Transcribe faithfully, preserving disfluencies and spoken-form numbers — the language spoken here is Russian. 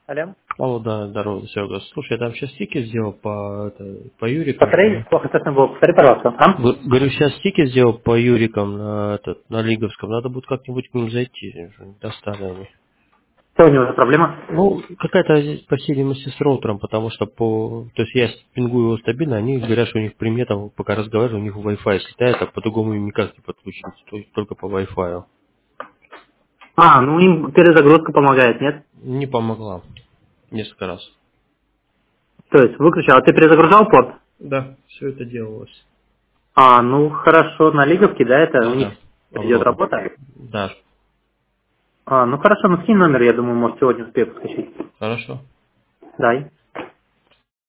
Алло. Алло, да, здорово, Серега. Слушай, я там сейчас стики сделал по, это, по Юрикам. Повтори, плохо слышно было. Повтори, пожалуйста. А? Г- Говорю, сейчас стики сделал по Юрикам на, этот, на Лиговском. Надо будет как-нибудь к ним зайти. Уже достали они. Что у него за проблема? Ну, какая-то здесь, по всей видимости, с роутером, потому что по... То есть я пингую его стабильно, они говорят, что у них при мне там, пока разговариваю, у них Wi-Fi слетает, а по-другому им никак не подключить, то есть только по Wi-Fi. А, ну им перезагрузка помогает, нет? Не помогла. Несколько раз. То есть выключил. А ты перезагружал порт? Да, все это делалось. А, ну хорошо, на лиговке, да, это у Да, них да. идет Аврора. работа. Да, А, ну хорошо, ну скинь номер, я думаю, может сегодня успею подскочить. хорошо. Дай.